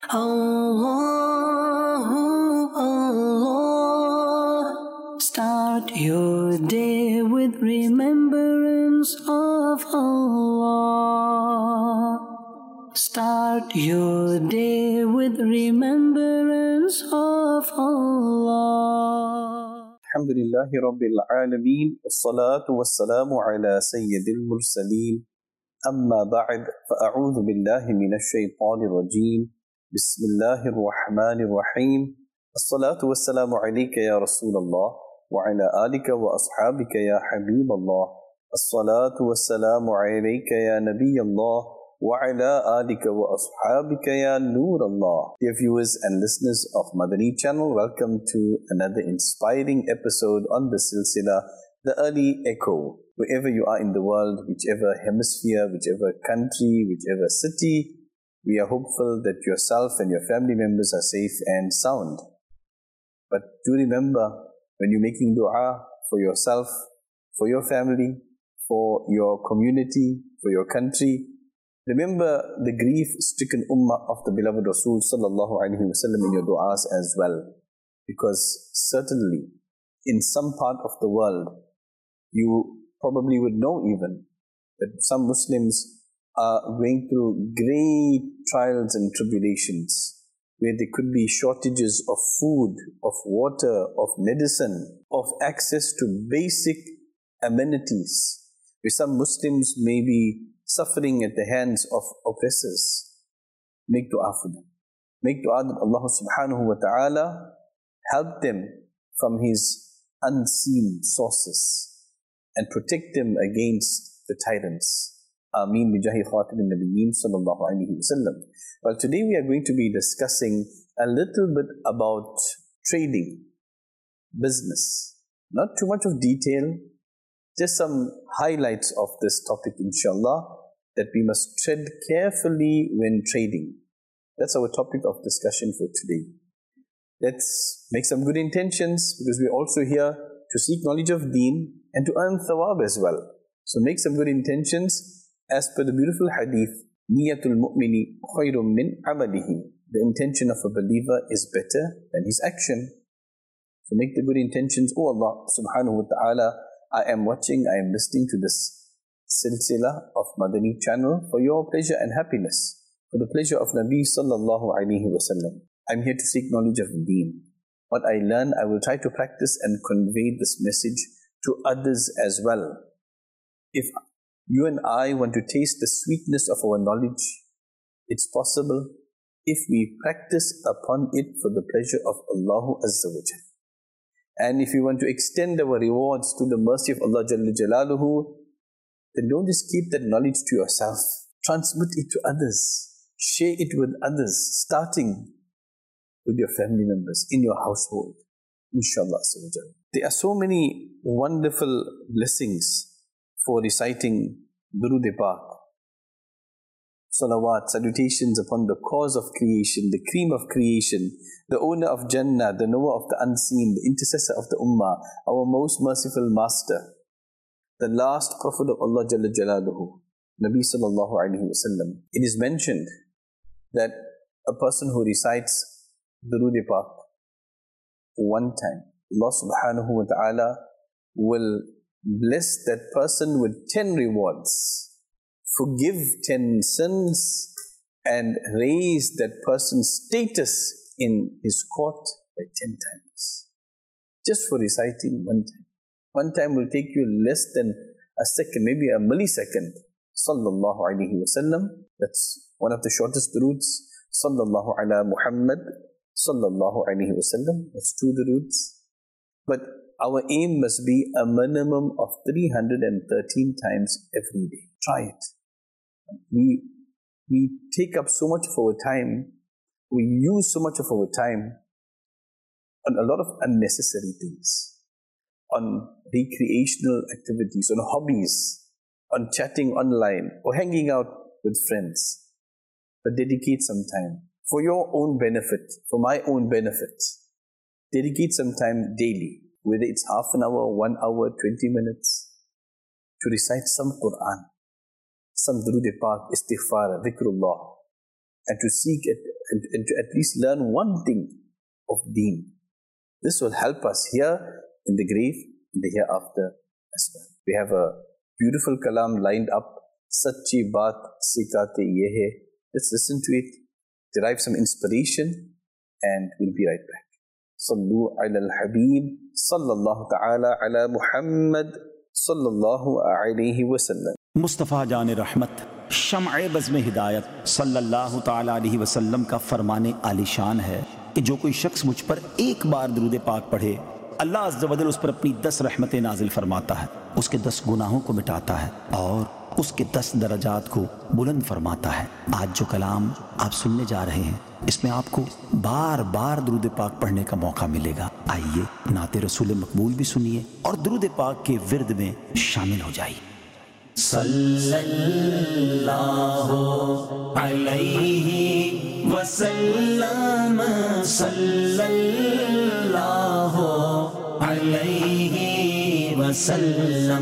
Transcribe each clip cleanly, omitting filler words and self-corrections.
Allahu Allah. Start your day with remembrance of Allah. Start your day with remembrance of Allah. Alhamdulillahi Rabbil Alameen. Wassalatu wassalamu ala Sayyidil Mursaleen. Amma ba'd. Fa'a'udhu billahi minash shaytanir rajim. Bismillahir Rahmanir Rahim. As-salatu wassalamu alayka ya Rasulallah wa ala alika wa ashabika ya Habiballah. As-salatu wassalamu alayka ya Nabiyallah wa ala alika wa ashabika ya Noorallah. Dear viewers and listeners of Madani channel, welcome to another inspiring episode on the Silsila, the Early Echo. Wherever you are in the world, whichever hemisphere, whichever country, whichever city, we are hopeful that yourself and your family members are safe and sound. But do remember, when you're making dua for yourself, for your family, for your community, for your country, remember the grief-stricken ummah of the beloved Rasul sallallahu alaihi wasallam in your du'as as well. Because certainly, in some part of the world, you probably would know even that some Muslims are going through great trials and tribulations, where there could be shortages of food, of water, of medicine, of access to basic amenities, where some Muslims may be suffering at the hands of oppressors. Make dua for them. Make dua that Allah subhanahu wa ta'ala help them from His unseen sources and protect them against the tyrants. Ameen bijahi khatimin nabiyyin sallallahu alayhi wa sallam. Well, today we are going to be discussing a little bit about trading, business. Not too much of detail, just some highlights of this topic, inshallah, that we must tread carefully when trading. That's our topic of discussion for today. Let's make some good intentions, because we're also here to seek knowledge of deen and to earn thawab as well. So make some good intentions as per the beautiful hadith, Niyatul mu'mini khayrun min amalihi. The intention of a believer is better than his action. So make the good intentions. Oh Allah subhanahu wa ta'ala, I am watching, I am listening to this silsila of Madani channel for your pleasure and happiness, for the pleasure of Nabi sallallahu alayhi wa sallam. I'm here to seek knowledge of deen. What I learn, I will try to practice and convey this message to others as well. If you and I want to taste the sweetness of our knowledge, it's possible if we practice upon it for the pleasure of Allah Azza wa Jal. And if you want to extend our rewards to the mercy of Allah Jalla Jalaluhu, then don't just keep that knowledge to yourself. Transmit it to others. Share it with others, starting with your family members, in your household. Inshallah. There are so many wonderful blessings for reciting Durud-e-Pak, salawat, salutations upon the cause of creation, the cream of creation, the owner of Jannah, the knower of the unseen, the intercessor of the Ummah, our most merciful master, the last Prophet of Allah Jalla Jalaluhu, Nabi sallallahu alayhi wa sallam. It is mentioned that a person who recites Durud-e-Pak one time, Allah subhanahu wa ta'ala will bless that person with 10 rewards, forgive 10 sins, and raise that person's status in his court by 10 times. Just for reciting one time. One time will take you less than a second, maybe a millisecond. Sallallahu alayhi wa sallam. That's one of the shortest duroods. Sallallahu ala Muhammad. Sallallahu alayhi wa sallam. That's 2 duroods. But our aim must be a minimum of 313 times every day. Try it. We take up so much of our time, we use so much of our time on a lot of unnecessary things, on recreational activities, on hobbies, on chatting online, or hanging out with friends. But dedicate some time for your own benefit, for my own benefit. Dedicate some time daily, whether it's half an hour, 1 hour, 20 minutes, to recite some Quran, some Durud-e-Pak, istighfar, dhikrullah, and to seek it, and to at least learn one thing of deen. This will help us here in the grave, in the hereafter as well. We have a beautiful kalam lined up. Sachi baat sikate ye hai. Let's listen to it, derive some inspiration, and we'll be right back. Sallu ala al-habib, sallallahu ta'ala ala Muhammad, sallallahu alayhi wa sallam. مصطفیٰ جان رحمت، شمع بزم ہدایت صلی اللہ تعالیٰ علیہ وسلم کا فرمان عالی شان ہے کہ جو کوئی شخص مجھ پر ایک بار درود پاک پڑھے، اللہ عز و جل اس پر اپنی 10 رحمتیں نازل فرماتا ہے، اس کے 10 گناہوں کو مٹاتا ہے اور اس کے 10 درجات کو بلند فرماتا ہے۔ آج جو کلام آپ سننے جا رہے ہیں، اس میں آپ کو بار بار درود پاک پڑھنے کا موقع ملے گا۔ آئیے نعت رسول مقبول بھی سنیے اور درود پاک کے ورد میں شامل ہو جائیے۔ صلی اللہ علیہ وسلم، صلی اللہ علیہ وسلم،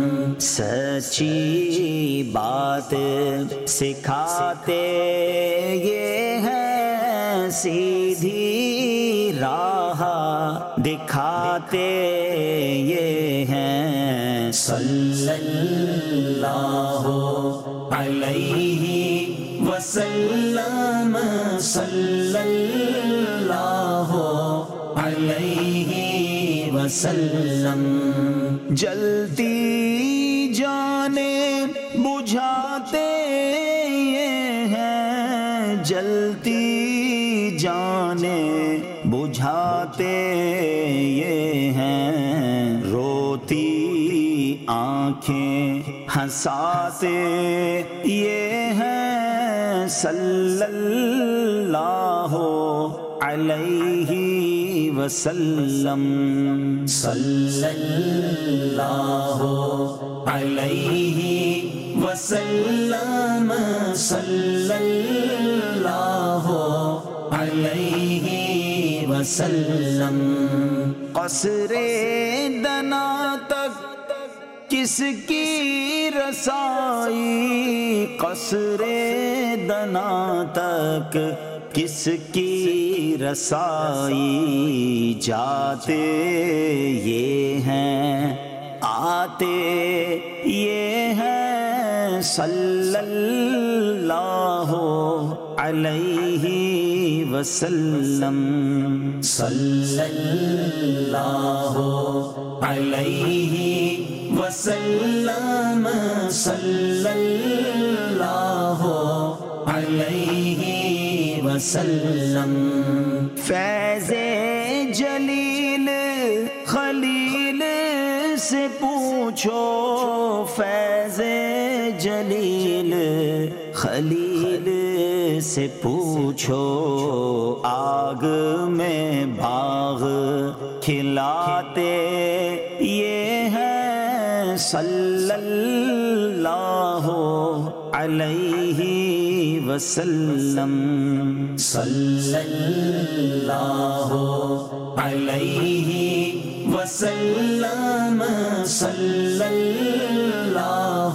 سچی بات سکھاتے یہ ہیں، سیدھی راہ دکھاتے یہ ہیں، صلی اللہ علیہ وسلم، صلی اللہ علیہ وسلم، جلتی جانیں بجھاتے یہ ہیں، جلتی جانیں بجھاتے یہ ہیں، روتی آنکھیں ہنساتے یہ ہیں، صلی اللہ علیہ وسلم، صلی اللہ علیہ وسلم، صلی اللہ علیہ وسلم، قصر دنا تک کس کی رسائی، قصر دنا تک کس کی رسائی، جاتے یہ ہیں آتے یہ ہیں، صلی اللہ علیہ وسلم، صلی اللہ علیہ وسلم، صلی اللہ علیہ وسلم، فیض جلیل خلیل سے پوچھو، فیض جلیل خلیل سے پوچھو، آگ میں باغ کھلاتے یہ ہیں، صلی اللہ علیہ وسلم، صلی اللہ علیہ وسلم، صلی اللہ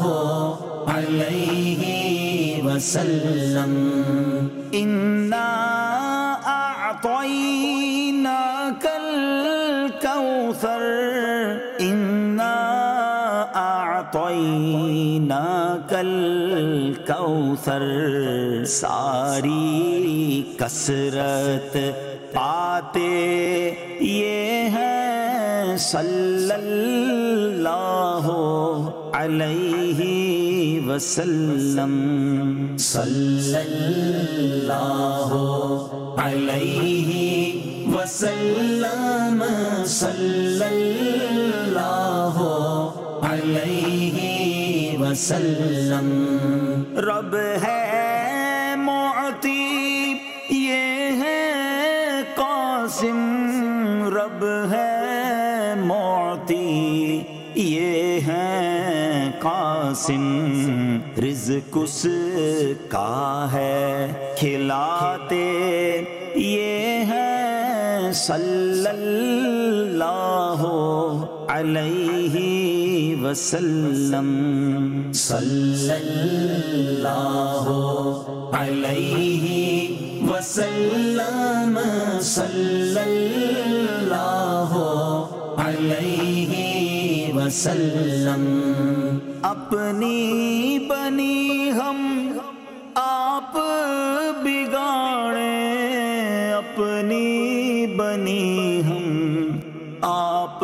علیہ وسلم، انا اعطیناک الکوثر، انا اعطیناک الکوثر، ساری کثرت پاتے یہ ہیں، صلی اللہ علیہ وسلم، صلی اللہ علیہ وسلم، صلی اللہ علیہ وسلم، رب ہے معطی یہ ہے قاسم، رب ہے معطی یہ ہے قاسم، رزق اس کا ہے کھلاتے یہ ہیں، صلی اللہ علیہ وسلم صلی اللہ علیہ وسلم صلی اللہ علیہ وسلم اپنی بنی ہم آپ بگاڑیں اپنی بنی ہم آپ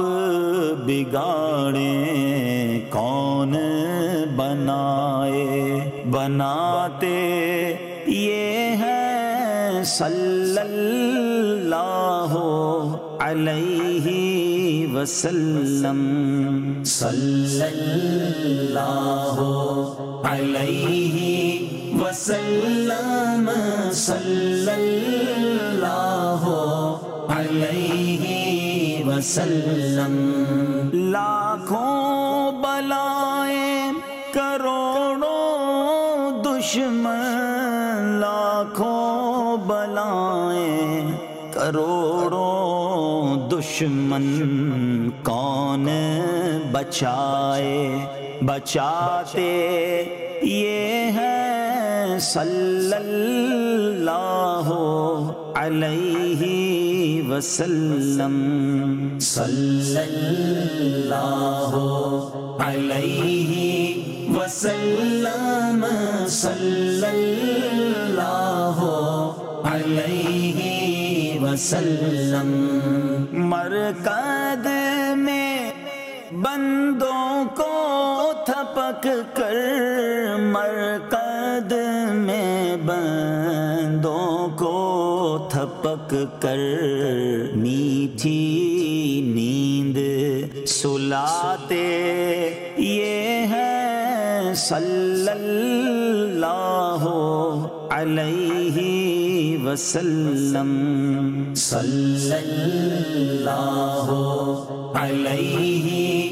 بگاڑیں کون بنائے بناتے یہ ہیں صلی اللہ علیہ وسلم صلی اللہ علیہ وسلم صلی اللہ علیہ وسلم لاکھوں بلائیں کروڑوں دشمن لاکھوں بلائیں کروڑوں دشمن کون بچائے بچاتے یہ ہیں صلی اللہ علیہ وسلم صلی اللہ علیہ وسلم صلی اللہ علیہ وسلم مرکز میں بندوں کو تھپک کر مرکز میں بندوں کو تھپک کر میٹھی نیند سلاتے یہ ہیں صلی اللہ علیہ وسلم صلی اللہ علیہ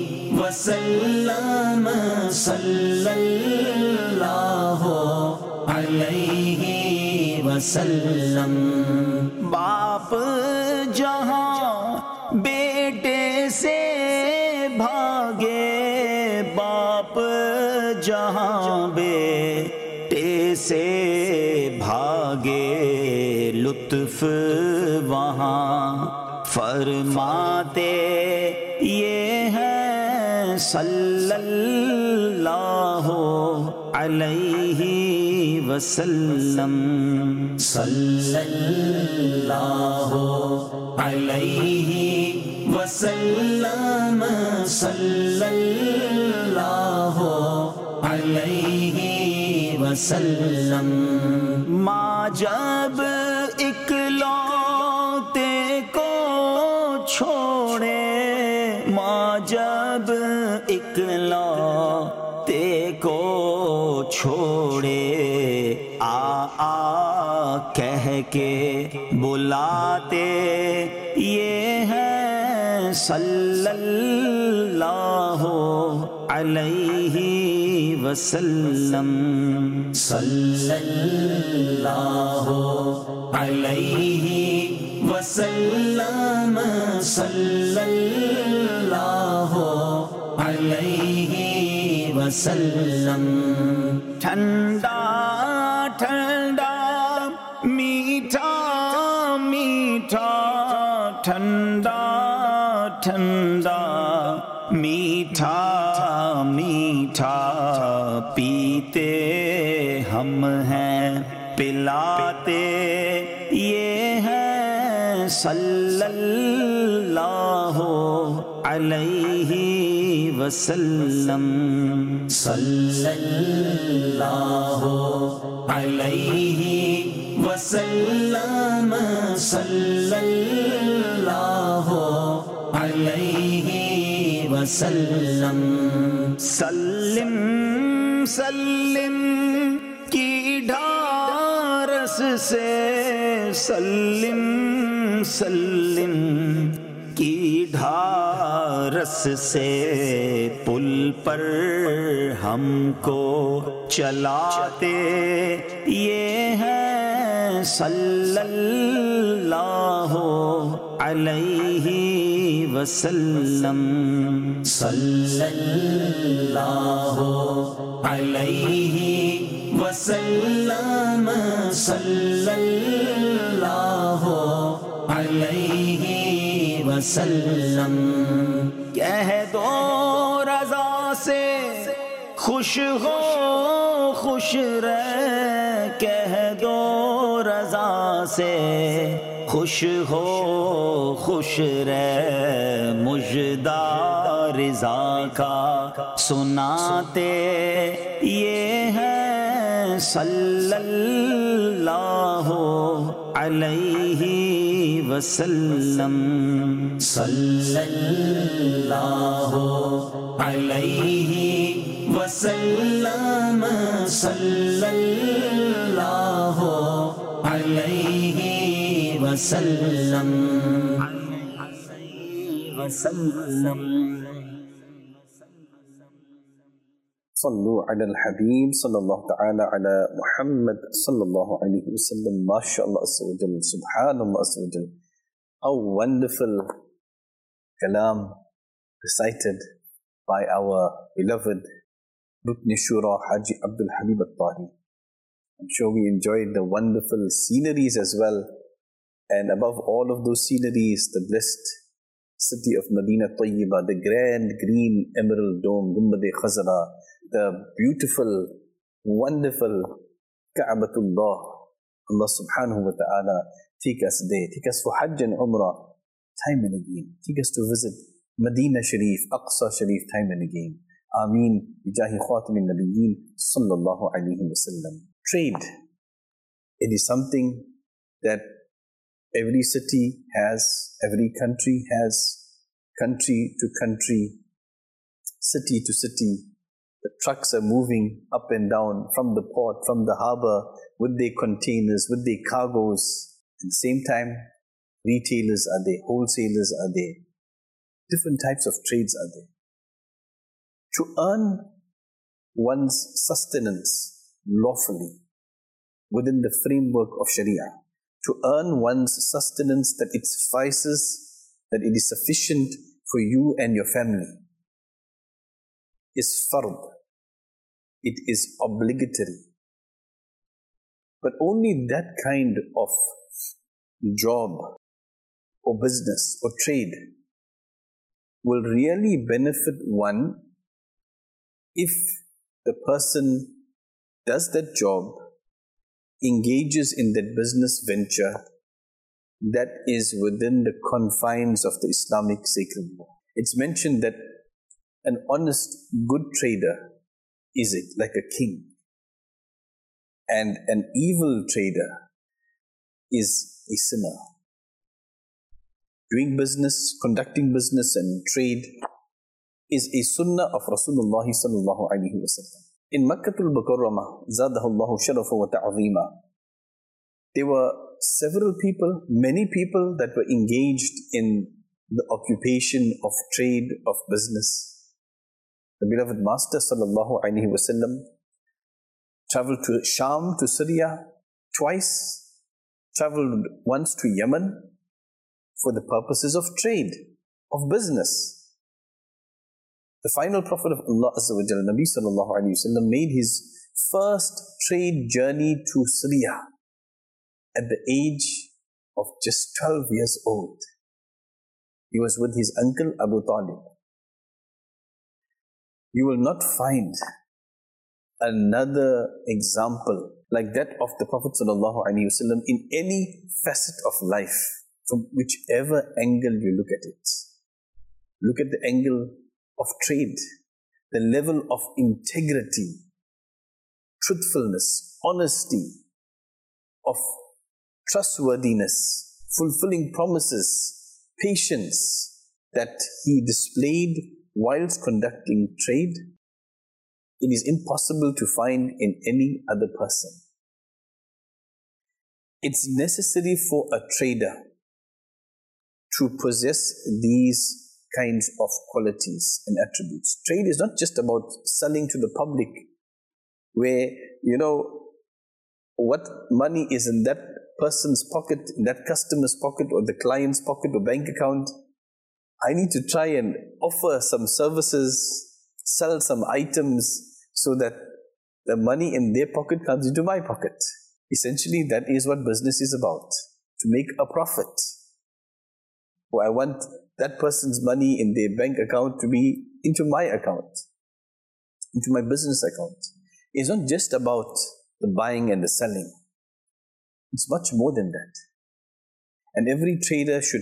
وسلم صلی اللہ علیہ وسلم باپ جہاں بیٹے سے بھاگے باپ جہاں بیٹے سے بھاگے لطف وہاں فرماتے یہ ہیں صلی اللہ علیہ وسلم صلی اللہ علیہ وسلم صلی اللہ علیہ وسلم ماں جب اکلوتے کو چھوڑے ماں جب اکلوتے کو چھوڑے آ کہہ کے بلاتے یہ ہیں صلی اللہ علیہ وسلم صلی اللہ علیہ وسلم صلی اللہ علیہ وسلم ٹھنڈا ٹھنڈا میٹھا میٹھا ٹھنڈا ٹھنڈا میٹھا میٹھا پیتے ہم ہیں پلاتے یہ ہیں صلی اللہ علیہ وسلم صلی اللہ علیہ وسلم صلی اللہ علیہ وسلم سلم سلم کی ڈھارس سے سلم سلم کی ڈھارس سے پل پر ہم کو چلاتے یہ ہیں सल्लल्लाहु अलैहि वसल्लम सल्लल्लाहु अलैहि वसल्लम सल्लल्लाहु अलैहि वसल्लम। कह दो रज़ा से खुश हो खुश रह, कह दो रज़ा से खुश हो खुश रह, मुजदा रिज़ा का सुनाते ये है सल्लल्लाहु अलैहि वसल्लम सल्लल्लाहु अलैहि वसल्लम सल्लल्लाहु अलैहि वसल्लम वसल्लम। Sallu ala al-Habib sallallahu ta'ala ala Muhammad sallallahu alayhi wa sallam. MashaAllah azza wa jal, subhanallah azza wa jal. How wonderful kalam recited by our beloved Rukn Shura Haji Abdul Habib At-Tahi. I'm sure we enjoyed the wonderful sceneries as well, and above all of those sceneries, the blessed city of Medina Tayyibah, the grand green emerald dome, Gumbad-e-Khazra, the beautiful, wonderful Ka'batullah. Allah subhanahu wa ta'ala take us there, take us for Hajj and Umrah time and again, take us to visit Medina Sharif, Aqsa Sharif time and again. Ameen bijahi khatimin nabiyyin sallallahu alayhi wa sallam. Trade, it is something that every city has, every country has, country to country, city to city. The trucks are moving up and down from the port, from the harbor, with their containers, with their cargoes. At the same time, retailers are there, wholesalers are there, different types of trades are there. To earn one's sustenance lawfully within the framework of Sharia, to earn one's sustenance that it suffices, that it is sufficient for you and your family, is fard. It is obligatory. But only that kind of job or business or trade will really benefit one if the person does that job, engages in that business venture that is within the confines of the Islamic sacred law. It's mentioned that an honest, good trader is like a king, and an evil trader is a sinner. Doing business, conducting business and trade is a sunnah of Rasulullah sallallahu alayhi wa sallam. In Makkatul Mukarramah, zadahullahu sharafa wa ta'zeema, there were several people, many people that were engaged in the occupation of trade, of business. The beloved Master sallallahu alayhi wa sallam traveled to Sham, to Syria twice, traveled once to Yemen for the purposes of trade, of business. The final Prophet of Allah Azza wa Jalla, Nabi sallallahu alayhi wa sallam, made his first trade journey to Syria at the age of just 12 years old. He was with his uncle Abu Talib. You will not find another example like that of the Prophet sallallahu alaihi wasallam in any facet of life, from whichever angle you look at it. Look at the angle of trade, the level of integrity, truthfulness, honesty, of trustworthiness, fulfilling promises, patience that he displayed whilst conducting trade. It is impossible to find in any other person. It's necessary for a trader to possess these kinds of qualities and attributes. Trade is not just about selling to the public, where, what money is in that person's pocket, in that customer's pocket or the client's pocket or bank account. I need to try and offer some services, sell some items so that the money in their pocket comes into my pocket. Essentially, that is what business is about, to make a profit. Or I want that person's money in their bank account to be into my account, into my business account. It's not just about the buying and the selling. It's much more than that. And every trader should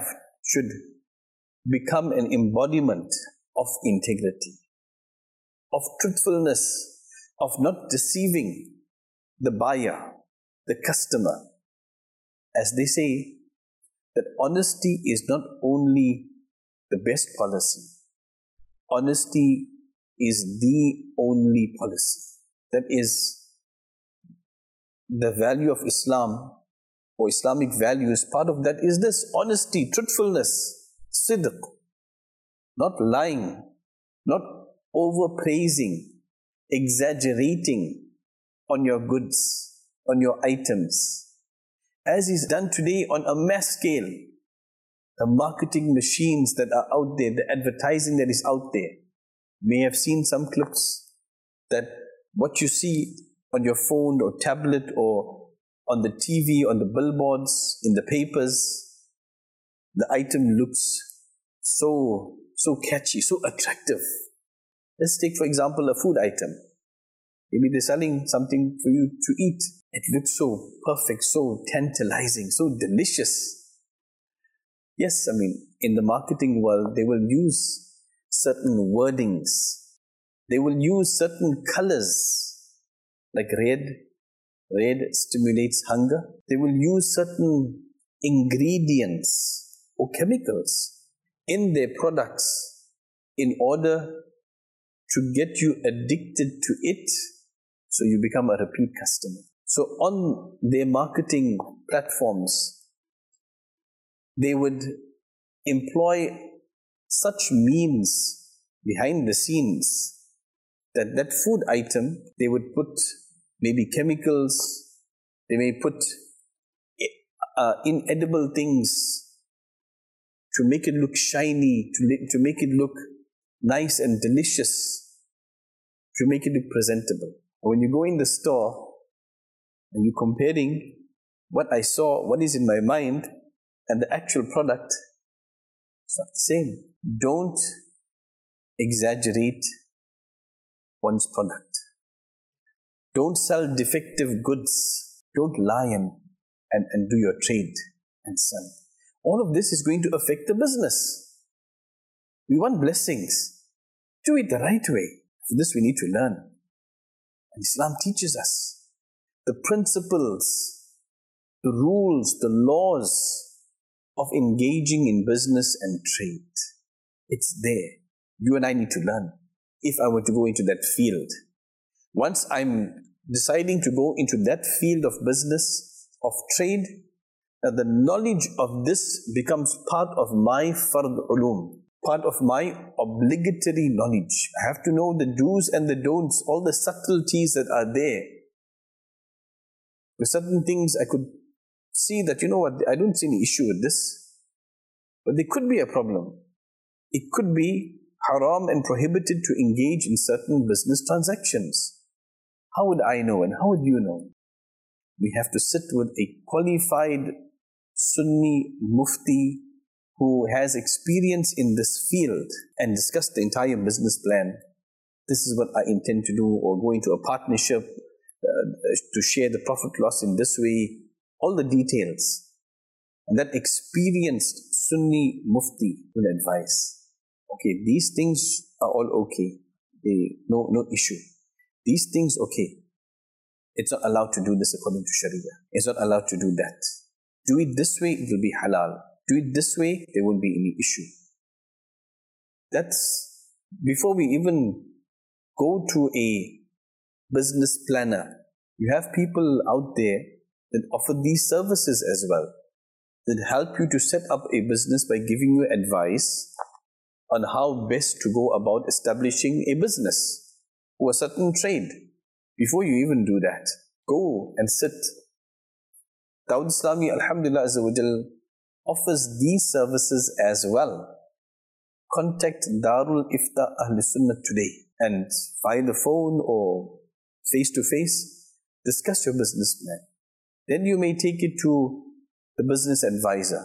become an embodiment of integrity, of truthfulness, of not deceiving the buyer, the customer. As they say, that honesty is not only the best policy, honesty is the only policy. That is the value of Islam, or Islamic values. Part of that is this: honesty, truthfulness, sidq, not lying, not overpraising, exaggerating on your goods, on your items, as is done today on a mass scale. The marketing machines that are out there, the advertising that is out there. You may have seen some clips that what you see on your phone or tablet or on the TV, on the billboards, in the papers, the item looks so catchy, so attractive. Let's take, for example, a food item. Maybe they're selling something for you to eat. It looks so perfect, so tantalizing, so delicious. Yes, in the marketing world, they will use certain wordings. They will use certain colors, like red. Red stimulates hunger. They will use certain ingredients or chemicals in their products in order to get you addicted to it, so you become a repeat customer. So on their marketing platforms, they would employ such means behind the scenes that food item, they would put maybe chemicals, they may put inedible things to make it look shiny, to make it look nice and delicious, to make it look presentable. When you go in the store and you're comparing what I saw, what is in my mind, and the actual product, it's not the same. Don't exaggerate one's product. Don't sell defective goods. Don't lie and do your trade and sell. All of this is going to affect the business. We want blessings. Do it the right way. For this we need to learn. And Islam teaches us the principles, the rules, the laws of engaging in business and trade. It's there. You and I need to learn. If I were to go into that field, once I'm deciding to go into that field of business, of trade, the knowledge of this becomes part of my fard ulum, part of my obligatory knowledge. I have to know the do's and the don'ts, all the subtleties that are there. With certain things I could see that, I don't see any issue with this, but there could be a problem. It could be haram and prohibited to engage in certain business transactions. How would I know and how would you know? We have to sit with a qualified Sunni mufti who has experience in this field and discuss the entire business plan. This is what I intend to do, or go into a partnership to share the profit loss in this way, all the details. And that experienced Sunni mufti will advise, okay, these things are all okay, no issue. These things, okay, it's not allowed to do this according to Sharia. It's not allowed to do that. Do it this way, it will be halal. Do it this way, there won't be any issue. That's before we even go to a business planner. You have people out there that offer these services as well, that help you to set up a business by giving you advice on how best to go about establishing a business or a certain trade. Before you even do that, go and sit Dawud Islami, Alhamdulillah Azza wa Jal, offers these services as well. Contact Darul Ifta Ahl Sunnah today and via the phone or face to face, discuss your business plan. Then you may take it to the business advisor.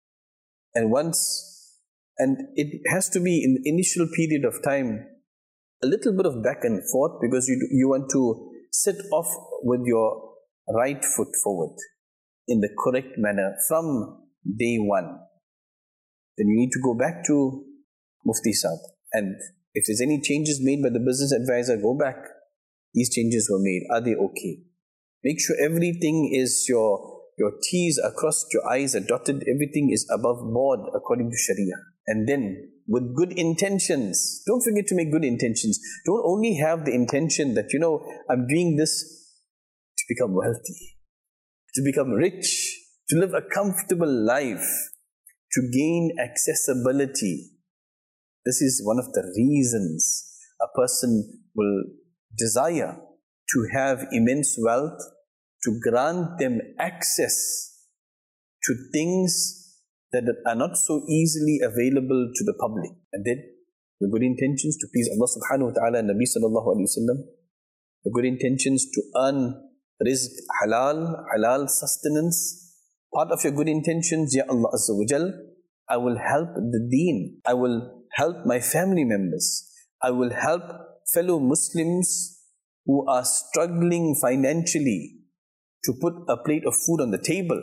And it has to be in the initial period of time, a little bit of back and forth, because you want to sit off with your right foot forward in the correct manner from day one. Then you need to go back to Mufti Saab. And if there's any changes made by the business advisor, go back. These changes were made. Are they okay? Make sure everything is your T's are crossed, your I's are dotted, everything is above board according to Sharia. And then with good intentions, don't forget to make good intentions. Don't only have the intention that, I'm doing this to become wealthy, to become rich, to live a comfortable life, to gain accessibility. This is one of the reasons a person will desire to have immense wealth, to grant them access to things that are not so easily available to the public. And then the good intentions to please Allah subhanahu wa ta'ala and Nabi sallallahu alayhi wa sallam, the good intentions to earn rizq, halal sustenance. Part of your good intentions, Ya Allah Azza wa Jal, I will help the deen, I will help my family members, I will help fellow Muslims who are struggling financially to put a plate of food on the table,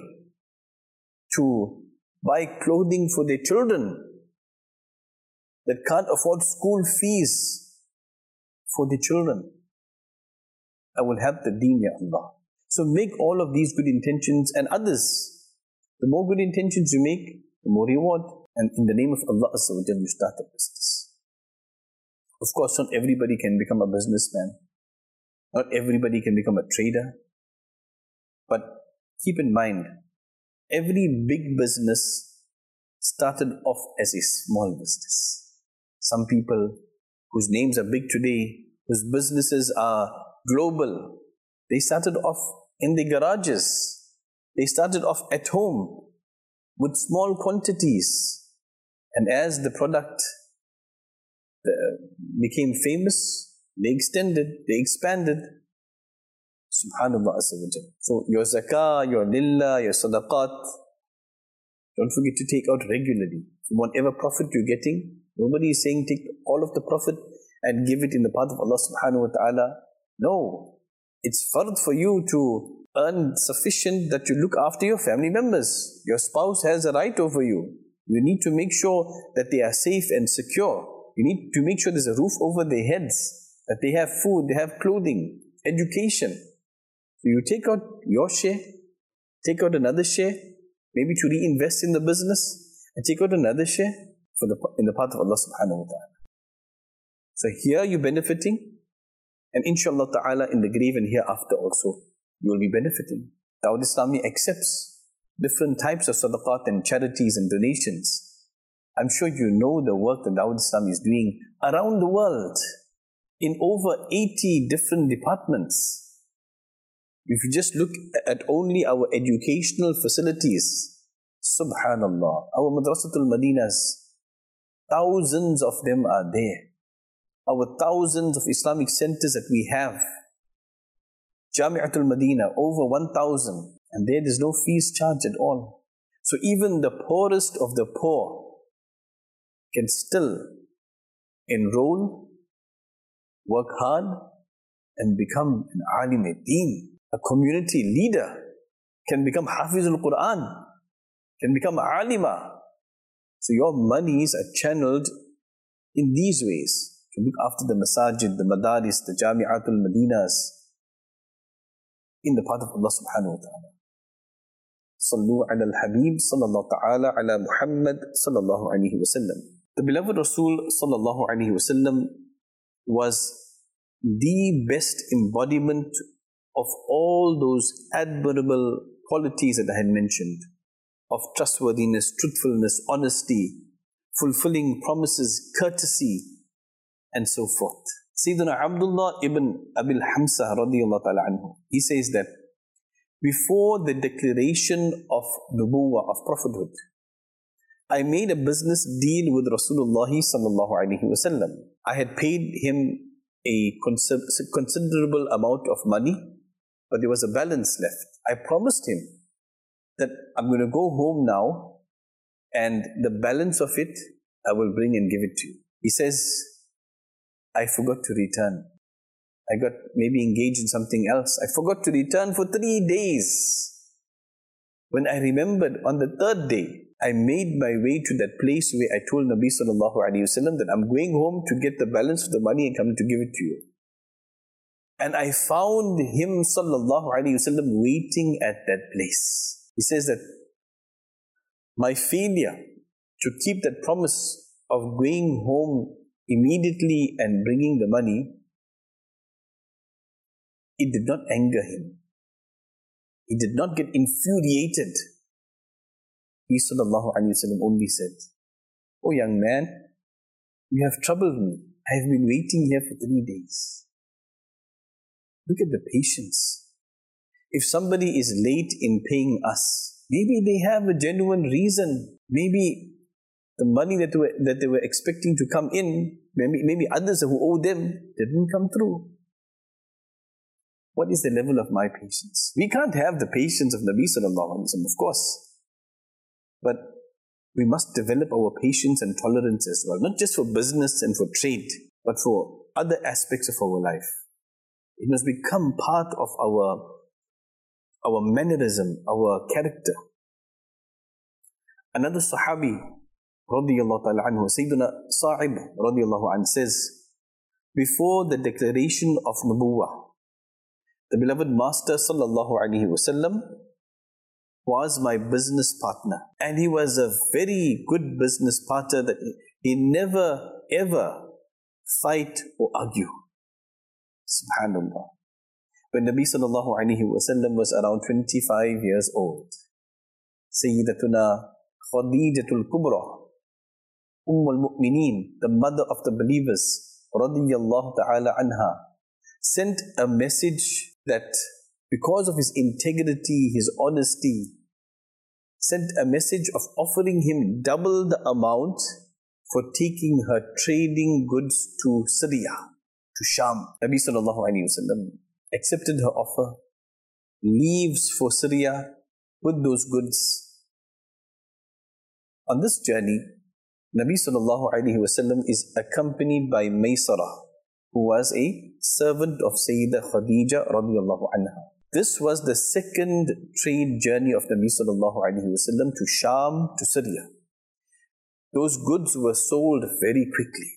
to buy clothing for their children that can't afford school fees for their children. I will help the deen, Ya Allah. So make all of these good intentions and others. The more good intentions you make, the more reward. And in the name of Allah Azza wa Jal, you start a business. Of course, not everybody can become a businessman. Not everybody can become a trader. But keep in mind, every big business started off as a small business. Some people whose names are big today, whose businesses are global, they started off in the garages. They started off at home with small quantities. And as the product became famous, they extended, they expanded. Subhanallah Azza wa Jal. So your zakah, your lillah, your sadaqat, don't forget to take out regularly. From whatever profit you're getting, nobody is saying take all of the profit and give it in the path of Allah subhanahu wa ta'ala. No. It's fard for you to earn sufficient that you look after your family members. Your spouse has a right over you. You need to make sure that they are safe and secure. You need to make sure there's a roof over their heads, that they have food, they have clothing, education. So you take out your share, take out another share, maybe to reinvest in the business, and take out another share in the path of Allah subhanahu wa ta'ala. So here you're benefiting, and inshallah ta'ala in the grave and hereafter also, you will be benefiting. Dawud Islami accepts different types of sadaqat and charities and donations. I'm sure you know the work that Dawud Islami is doing around the world in over 80 different departments. If you just look at only our educational facilities, subhanallah, our Madrasatul Madinas, thousands of them are there. Our thousands of Islamic centers that we have, Jami'atul Madina, over 1,000, and there's no fees charged at all. So even the poorest of the poor can still enroll, work hard, and become an alim-e-deen. A community leader can become Hafizul Quran, can become alima. So your monies are channeled in these ways, to look after the masajid, the madaris, the jami'atul madinas, in the path of Allah subhanahu wa ta'ala. Sallu ala al-Habib sallallahu ta'ala ala Muhammad sallallahu alayhi wa sallam. The beloved Rasul sallallahu alayhi wa sallam was the best embodiment of all those admirable qualities that I had mentioned, of trustworthiness, truthfulness, honesty, fulfilling promises, courtesy, and so forth. Sayyidina Abdullah ibn Abil Hamsa radiyallahu ta'ala anhu, he says that before the declaration of nubuwwah, of prophethood, I made a business deal with Rasulullah sallallahu alaihi wasallam. I had paid him a considerable amount of money, but there was a balance left. I promised him that I'm going to go home now, and the balance of it I will bring and give it to you. He says, I forgot to return. I got maybe engaged in something else. I forgot to return for 3 days. When I remembered on the 3rd day, I made my way to that place where I told Nabi sallallahu alaihi wasallam that I'm going home to get the balance of the money and coming to give it to you. And I found him sallallahu alaihi wasallam waiting at that place. He says that my failure to keep that promise of going home immediately and bringing the money, it did not anger him. He did not get infuriated. He sallallahu alaihi wasallam only said, "Oh young man, you have troubled me. I have been waiting here for 3 days." Look at the patience. If somebody is late in paying us, maybe they have a genuine reason. Maybe the money that they were expecting to come in, maybe others who owe them didn't come through. What is the level of my patience? We can't have the patience of Nabi sallallahu alaihi wasallam, of course. But we must develop our patience and tolerance as well, not just for business and for trade, but for other aspects of our life. It must become part of our mannerism, our character. Another Sahabi, radiyallahu ta'ala anhu, Sayyidina Sa'ib, radiyallahu anhu, says, before the declaration of Nubuwwah, the beloved Master sallallahu alaihi wasallam was my business partner. And he was a very good business partner that he never ever fight or argue. Subhanallah. When Nabi sallallahu alaihi wasallam was around 25 years old, Sayyidatuna Khadijatul Kubra, al-Mu'mineen, the mother of the believers, radiyallahu ta'ala anha, sent a message that because of his integrity, his honesty, sent a message of offering him double the amount for taking her trading goods to Syria, to Sham. Nabi sallallahu alaihi wasallam accepted her offer, leaves for Syria with those goods. On this journey, Nabi sallallahu alaihi wasallam is accompanied by Maysara, who was a servant of Sayyidah Khadija radiyallahu anha. This was the second trade journey of Nabi sallallahu alaihi wasallam to Sham, to Syria. Those goods were sold very quickly.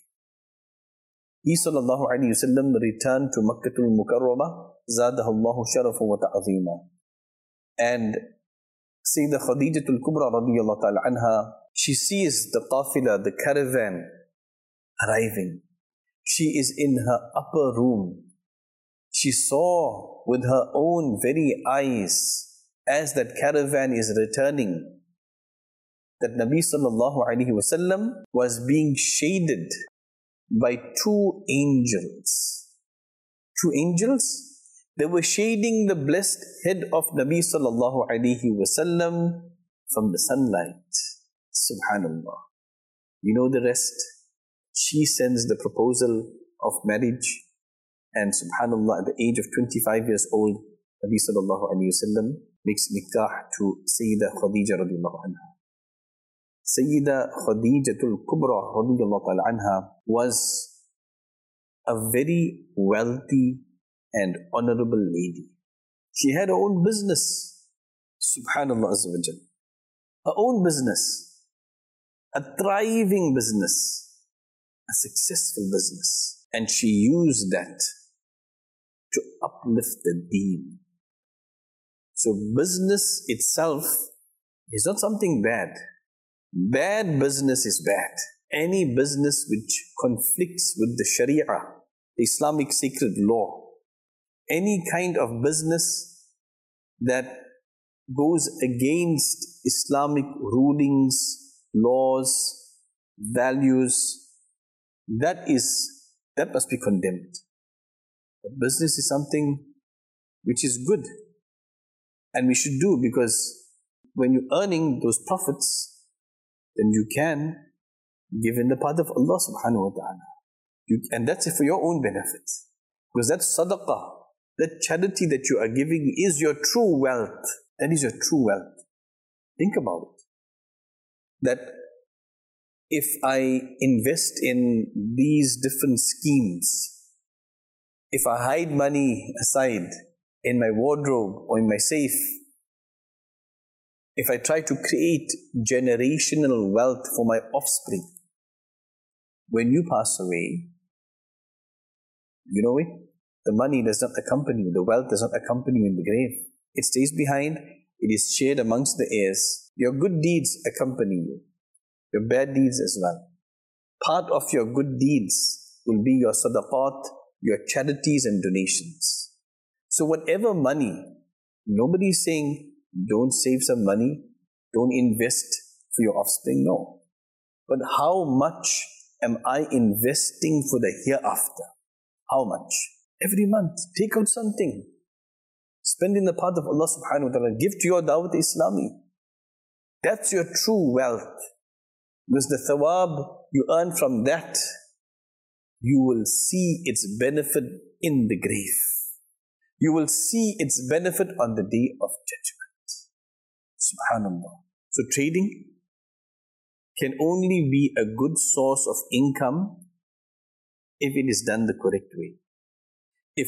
He sallallahu alaihi wasallam returned to Makkatul Mukarramah, zadahallahu sharafa wa ta'zima. And Sayyidah Khadijatul Kubra radiyallahu ta'ala anha, she sees the qafila, the caravan arriving. She is in her upper room. She saw with her own very eyes, as that caravan is returning, that Nabi sallallahu alaihi wasallam was being shaded by 2 angels. 2 angels? They were shading the blessed head of Nabi sallallahu alaihi wasallam from the sunlight. Subhanallah. You know the rest. She sends the proposal of marriage, and subhanallah, at the age of 25 years old, Nabi sallallahu alaihi wasallam makes nikah to Sayyidah Khadija radiyallahu anha. Sayyidah Khadijatul Kubra radiyallahu ta'ala anha was a very wealthy and honorable lady. She had her own business. Subhanallah azza wa jal. Her own business. A thriving business. A successful business. And she used that to uplift the deen. So business itself is not something bad. Bad business is bad. Any business which conflicts with the Sharia, the Islamic sacred law, any kind of business that goes against Islamic rulings, laws, values, that must be condemned. But business is something which is good. And we should do, because when you're earning those profits, then you can give in the path of Allah subhanahu wa ta'ala. And that's for your own benefit. Because that's sadaqah. That charity that you are giving is your true wealth. That is your true wealth. Think about it. That if I invest in these different schemes, if I hide money aside in my wardrobe or in my safe, if I try to create generational wealth for my offspring, when you pass away, you know it, the money does not accompany you, the wealth does not accompany you in the grave. It stays behind, it is shared amongst the heirs. Your good deeds accompany you, your bad deeds as well. Part of your good deeds will be your sadaqat, your charities and donations. So whatever money, nobody is saying, don't save some money, don't invest for your offspring, no. But how much am I investing for the hereafter? How much? Every month, take out something. Spend in the path of Allah subhanahu wa ta'ala. Give to your Dawat Islami. That's your true wealth. Because the thawab you earn from that, you will see its benefit in the grave. You will see its benefit on the day of judgment. Subhanallah. So trading can only be a good source of income if it is done the correct way. If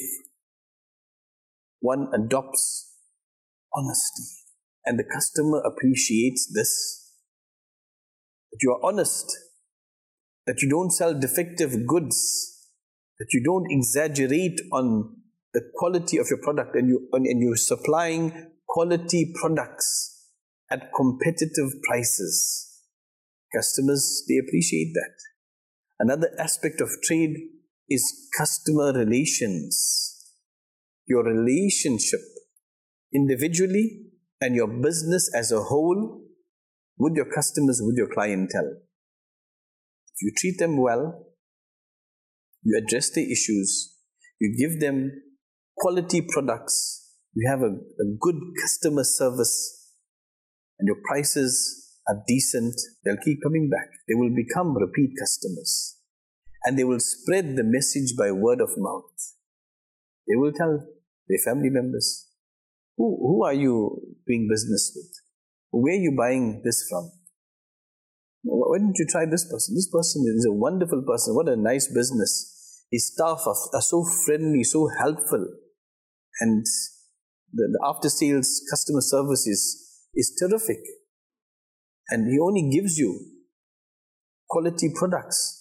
one adopts honesty and the customer appreciates this, that you are honest, that you don't sell defective goods, that you don't exaggerate on the quality of your product, and you're supplying quality products at competitive prices. Customers, they appreciate that. Another aspect of trade is customer relations. Your relationship individually and your business as a whole with your customers, with your clientele. If you treat them well, you address their issues, you give them quality products, you have a good customer service, and your prices are decent, they'll keep coming back. They will become repeat customers. And they will spread the message by word of mouth. They will tell their family members, who are you doing business with? Where are you buying this from? Why didn't you try this person? This person is a wonderful person. What a nice business. His staff are so friendly, so helpful. And the after-sales customer service is terrific. And he only gives you quality products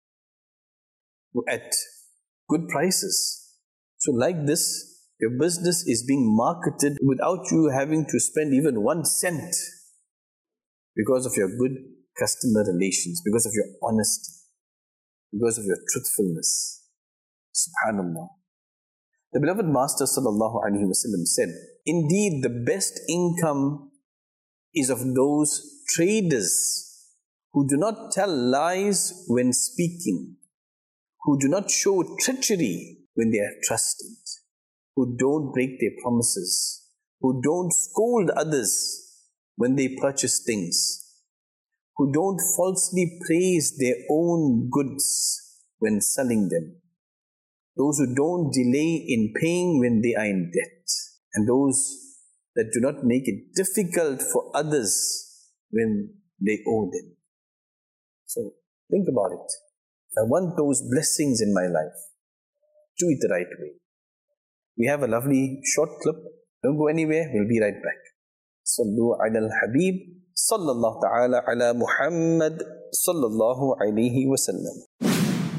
at good prices. So like this, your business is being marketed without you having to spend even 1 cent, because of your good customer relations, because of your honesty, because of your truthfulness. Subhanallah. The beloved Master sallallahu alaihi wasallam said, indeed the best income is of those traders who do not tell lies when speaking, who do not show treachery when they are trusted, who don't break their promises, who don't scold others when they purchase things, who don't falsely praise their own goods when selling them, those who don't delay in paying when they are in debt, and those that do not make it difficult for others when they owe them. So think about it. If I want those blessings in my life, do it the right way. We have a lovely short clip. Don't go anywhere. We'll be right back. Sallu ala al-Habib sallallahu ta'ala ala Muhammad sallallahu alayhi wa sallam.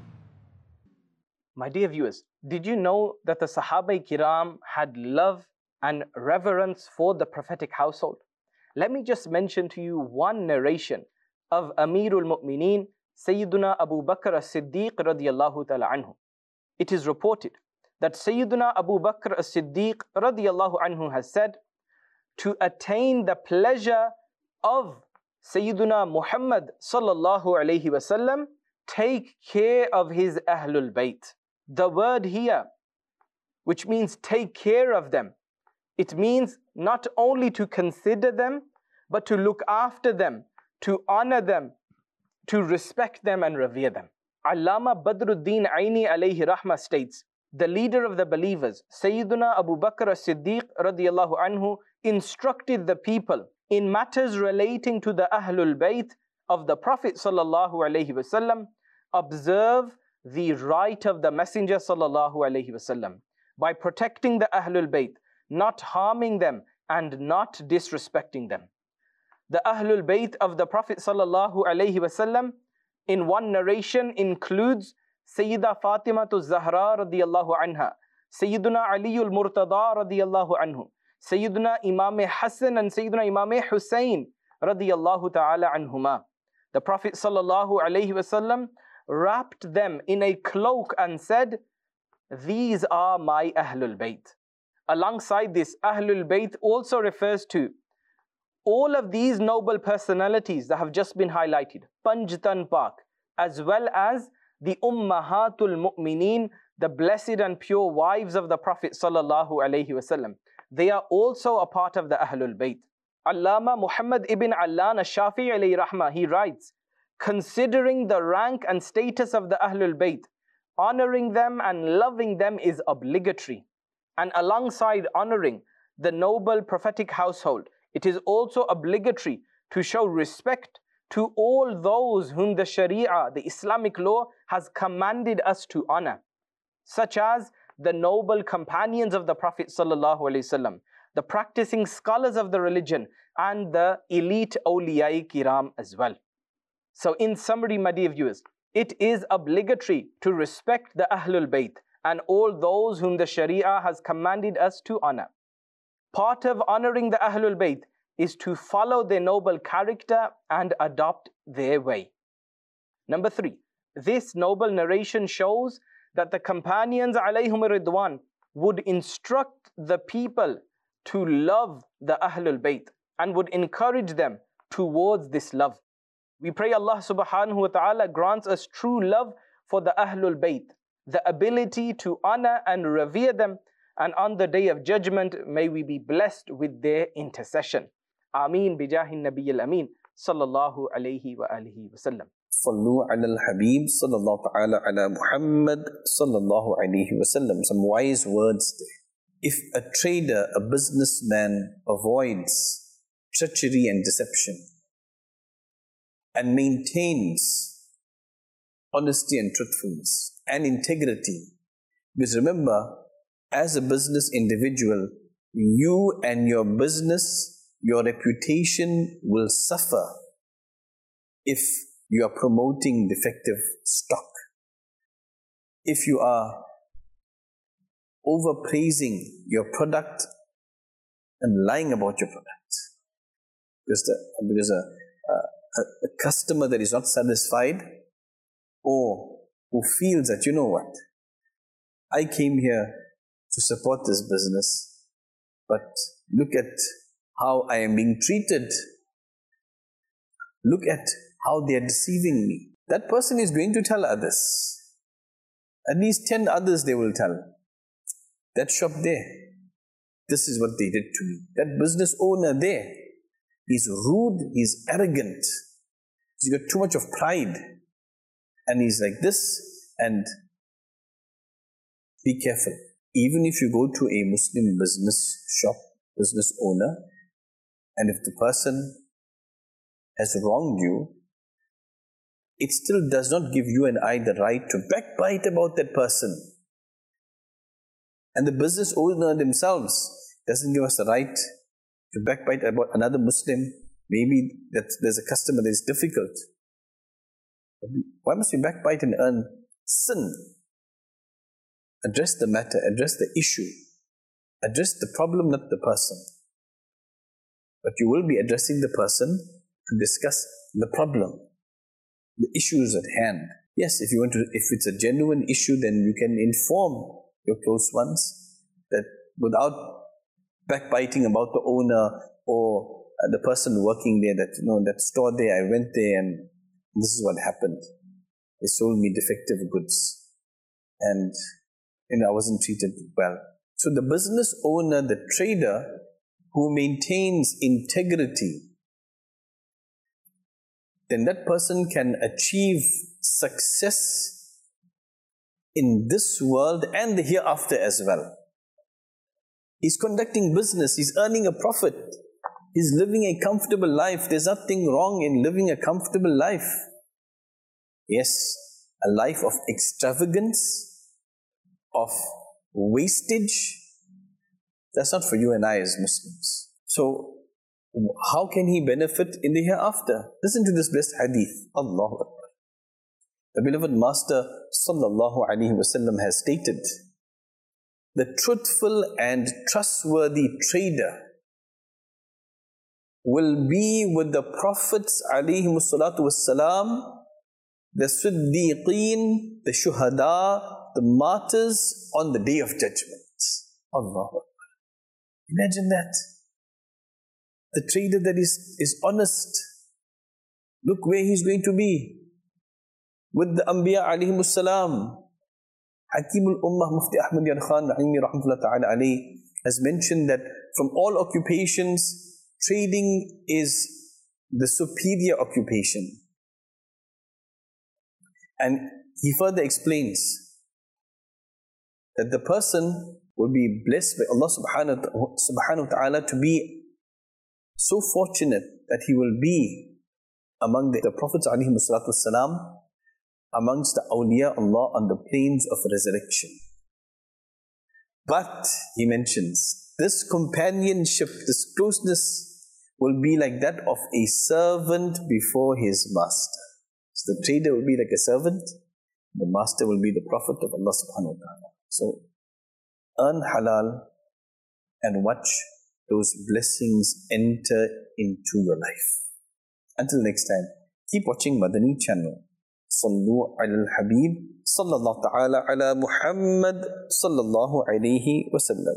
My dear viewers, did you know that the Sahaba Kiram had love and reverence for the prophetic household? Let me just mention to you one narration of Amirul Mu'mineen, Sayyiduna Abu Bakr as-Siddiq radiyallahu ta'ala anhu. It is reported that Sayyiduna Abu Bakr as-Siddiq radiyallahu anhu has said, to attain the pleasure of Sayyiduna Muhammad sallallahu alayhi wasallam, take care of his Ahlul Bayt. The word here, which means take care of them, it means not only to consider them, but to look after them, to honor them, to respect them and revere them. Allama Badruddin Aini alayhi rahmah states, the leader of the believers, Sayyiduna Abu Bakr as-Siddiq radiyallahu anhu, instructed the people in matters relating to the Ahlul Bayt of the Prophet sallallahu alaihi wasallam, observe the right of the Messenger sallallahu alaihi wasallam by protecting the Ahlul Bayt, not harming them and not disrespecting them. The Ahlul Bayt of the Prophet sallallahu alaihi wasallam in one narration includes Sayyida Fatimatu Zahra radiyallahu anha, Sayyiduna Aliul Murtada radiyallahu anhu, Sayyiduna Imam Hassan and Sayyiduna Imam Hussein radiyallahu ta'ala anhuma. The Prophet sallallahu alaihi wasallam wrapped them in a cloak and said, these are my Ahlul Bayt. Alongside this, Ahlul Bayt also refers to all of these noble personalities that have just been highlighted, Panjtan Pak, as well as the Ummahatul Mu'mineen, the blessed and pure wives of the Prophet sallallahu alaihi wasallam. They are also a part of the Ahlul Bayt. Allama Muhammad ibn Allan al-Shafi'i alayhi rahmah, he writes, considering the rank and status of the Ahlul Bayt, honoring them and loving them is obligatory. And alongside honoring the noble prophetic household, it is also obligatory to show respect to all those whom the Sharia, the Islamic law, has commanded us to honor, such as the noble companions of the Prophet sallallahu alaihi wasallam, the practicing scholars of the religion, and the elite awliya kiram as well. So in summary, my dear viewers, it is obligatory to respect the Ahlul Bayt and all those whom the Sharia has commanded us to honor. Part of honoring the Ahlul Bayt is to follow their noble character and adopt their way. Number 3, this noble narration shows that the companions alayhum ridwan would instruct the people to love the Ahlul Bayt and would encourage them towards this love. We pray Allah subhanahu wa ta'ala grants us true love for the Ahlul Bayt, the ability to honor and revere them, and on the day of judgment may we be blessed with their intercession. Ameen bijahin Nabiyil Ameen sallallahu alayhi wa alihi wa sallam. Sallu ala al-Habib sallallahu ta'ala ala Muhammad sallallahu alayhi wa sallam. Some wise words there. If a trader, a businessman avoids treachery and deception and maintains honesty and truthfulness and integrity, because remember, as a business individual, you and your business, your reputation will suffer if you are promoting defective stock, if you are overpraising your product and lying about your product. Because a customer that is not satisfied or who feels that, you know what, I came here to support this business, but look at how I am being treated. Look at how they are deceiving me. That person is going to tell others. At least 10 others they will tell. That shop there, this is what they did to me. That business owner there, he's rude, he's arrogant. He's got too much of pride. And he's like this, and be careful. Even if you go to a Muslim business shop, business owner, and if the person has wronged you, it still does not give you and I the right to backbite about that person. And the business owner themselves doesn't give us the right to backbite about another Muslim. Maybe that there's a customer that is difficult. Why must we backbite and earn sin? Address the matter, address the issue, address the problem, not the person. But you will be addressing the person to discuss the problem, the issues at hand. Yes, if it's a genuine issue, then you can inform your close ones that without backbiting about the owner or the person working there, that, you know, that store there, I went there and this is what happened. They sold me defective goods and, you know, I wasn't treated well. So the business owner, the trader, who maintains integrity, then that person can achieve success in this world and the hereafter as well. He's conducting business, he's earning a profit, he's living a comfortable life. There's nothing wrong in living a comfortable life. Yes, a life of extravagance, of wastage, that's not for you and I as Muslims. So, how can he benefit in the hereafter? Listen to this blessed hadith. Allahu Akbar. The beloved Master Sallallahu Alaihi Wasallam has stated, the truthful and trustworthy trader will be with the Prophets Alaihimus Salatu Wassalam, the Siddiqeen, the Shuhada, the martyrs on the Day of Judgment. Allahu Akbar. Imagine that. The trader that is honest, look where he's going to be. With the Anbiya Alaihimus Salam. Hakimul Ummah Mufti Ahmad Yar Khan Rahmatullah Ta'ala alayhi has mentioned that from all occupations, trading is the superior occupation. And he further explains that the person will be blessed by Allah subhanahu wa ta'ala to be so fortunate that he will be among the Prophets alayhi salatu wassalam, amongst the awliya Allah on the plains of resurrection. But he mentions, this companionship, this closeness will be like that of a servant before his master. So the trader will be like a servant, the master will be the Prophet of Allah subhanahu wa ta'ala. So earn halal and watch those blessings enter into your life. Until next time, keep watching Madani channel. Sallu ala al-Habib sallallahu ta'ala ala Muhammad sallallahu alayhi wa sallam.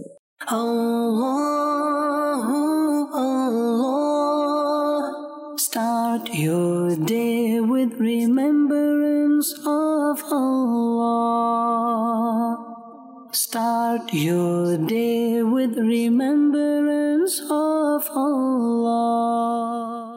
Allah, start your day with remembrance of Allah. Start your day with remembrance of Allah.